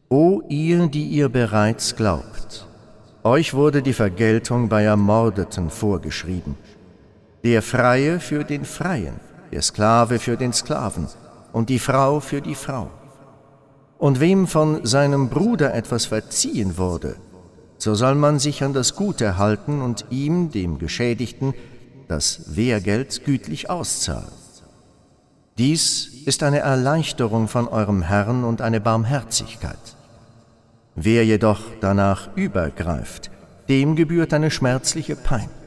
O ihr, die ihr bereits glaubt, euch wurde die Vergeltung bei Ermordeten vorgeschrieben. Der Freie für den Freien, der Sklave für den Sklaven und die Frau für die Frau. Und wem von seinem Bruder etwas verziehen wurde, so soll man sich an das Gute halten und ihm, dem Geschädigten, das Wehrgeld gütlich auszahlen. Dies ist eine Erleichterung von eurem Herrn und eine Barmherzigkeit. Wer jedoch danach übergreift, dem gebührt eine schmerzliche Pein.